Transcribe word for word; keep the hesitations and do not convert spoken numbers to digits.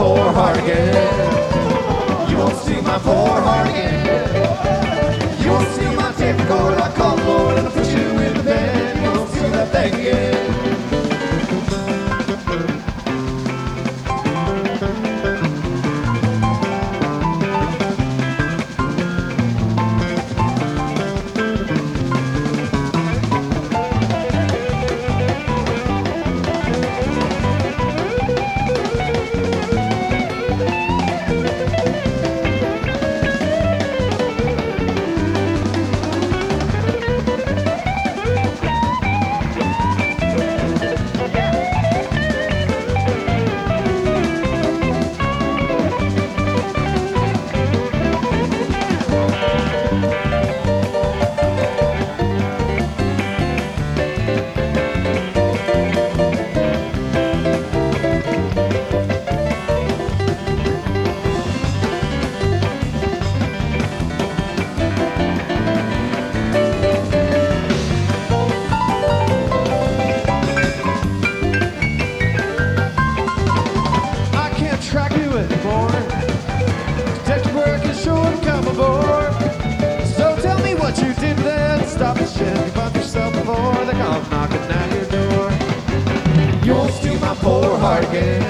poor heart again. You won't steal my poor heart again. You won't steal my tape recorder. I call the Lord and I put you in the bed. You won't steal that thing again. Stop the shit, you fuck yourself before they come knocking at your door. You won't steal my poor heart again.